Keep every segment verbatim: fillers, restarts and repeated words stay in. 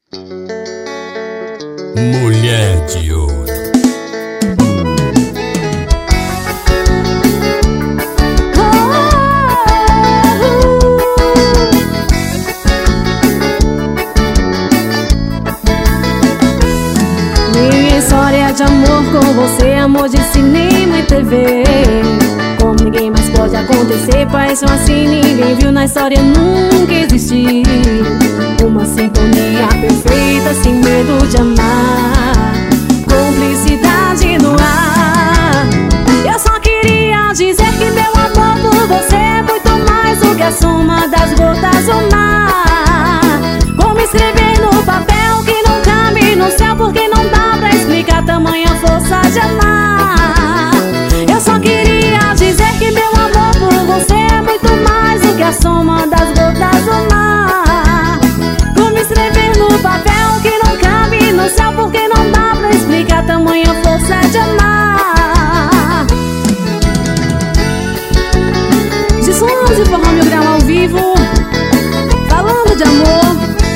Mulher de Ouro. Minha história de amor com você, amor de cinema e T V. Como ninguém mais pode acontecer, paixão assim ninguém viu na história, nunca existiu. Uma sintonia perfeita, sem medo de amar, cumplicidade no ar. Eu só queria dizer que meu amor por você é muito mais do que a soma das gotas do mar. Como escrever no papel que não cabe no céu, porque não dá pra explicar tamanha força de amar. Eu só queria dizer que meu amor por você é muito mais do que a soma das gotas do mar. Como escrever no papel que não cabe no céu, porque não dá pra explicar tamanha força de amar. De sons de forró mil grau ao vivo, falando de amor.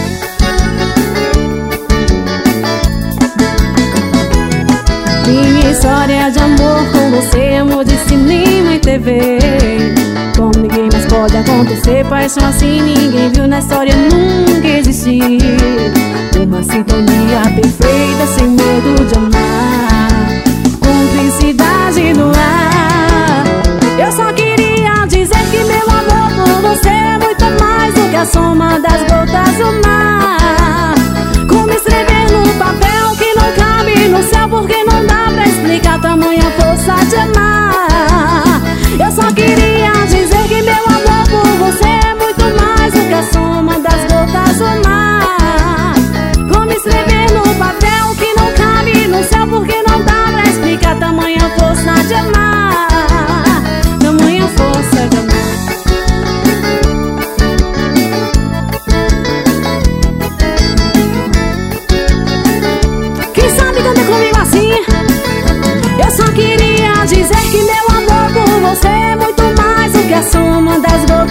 Minha história de amor com você, amor de cinema e T V. Como ninguém mais pode acontecer, paixão assim ninguém viu na história, nunca existiu. Uma sintonia perfeita, sem medo de amar, cumplicidade no ar. Eu só queria dizer que meu amor por você é muito mais do que a soma das gotas do mar. Como escrever no papel que não cabe no céu, porque não dá pra explicar tamanha força de amar. Eu só queria dizer que meu amor por você é muito mais do que a soma das gotas do mar. Como escrever no papel que não cabe no céu, porque não dá pra explicar tamanha força de amar, tamanha força de amar. Quem sabe canta comigo assim? Eu só queria dizer que meu amor por você é muito mais do que a soma das gotas